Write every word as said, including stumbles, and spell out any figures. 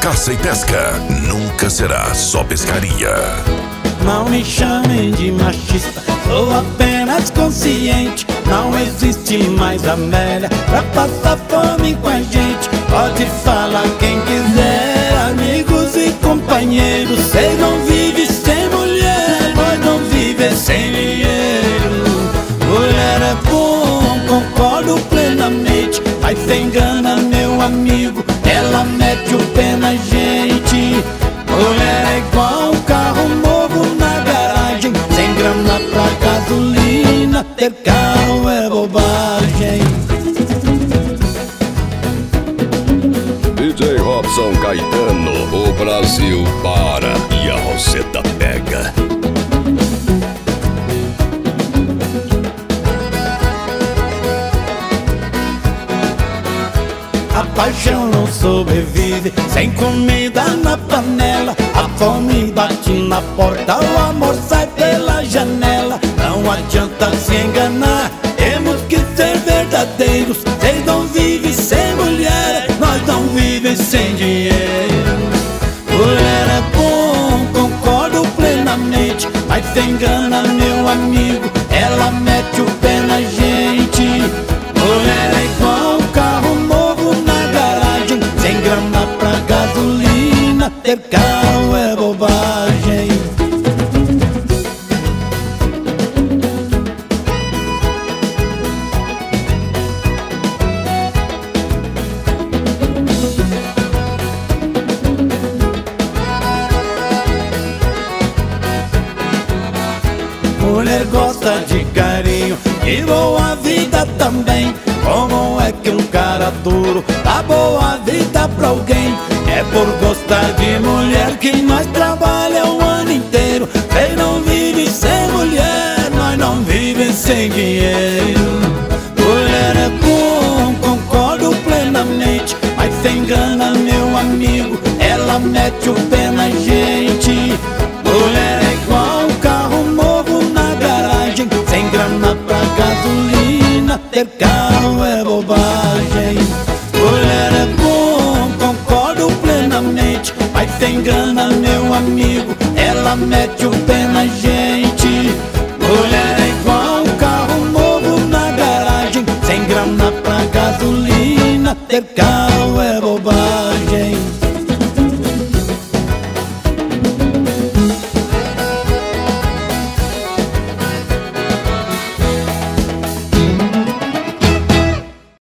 caça e pesca nunca será só pescaria. Não me chamem de machista, sou apenas consciente. Não existe mais Amélia pra passar fome com a gente. Pode falar quem quiser, amigos e companheiros. Cês não vivem sem mulher, nós não vivem sem dinheiro. Mulher é bom, concordo plenamente, mas se engana meu amigo, ela mete o pé na gente. Mulher é igual um carro novo na garagem, sem grana pra gasolina, ter carro é bobagem. D J Robson Caetano, o Brasil para e a Roseta pega. A paixão não sobrevive sem comida na panela. A fome bate na porta, o amor sai pela janela. Não adianta se enganar, temos que ser verdadeiros. Vocês não vivem sem mulher, nós não vivem sem dinheiro. Mulher é bom, concordo plenamente, mas se engana meu amigo, ela mete o pé na gente. Mulher é igual um carro novo na garagem, sem grana pra gasolina, ter carro é bobagem. Mulher gosta de carinho e boa vida também. Como é que um cara duro dá boa vida pra alguém? É por gostar de mulher que nós trabalha o ano inteiro. Cês não vivem sem mulher, nós não vivem sem dinheiro. Mulher é bom, concordo plenamente, mas se engana meu amigo, ela mete o pé na gente. Mulher é igual um carro novo na garagem, sem grana pra gasolina, ter carro é bobagem. Mulher é bom, concordo plenamente, mas se engana meu amigo, ela mete o pé na gente.